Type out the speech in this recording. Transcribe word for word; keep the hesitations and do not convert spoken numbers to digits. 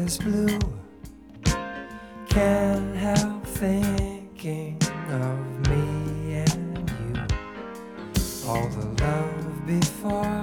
is blue. Can't help thinking of me and you. All the love before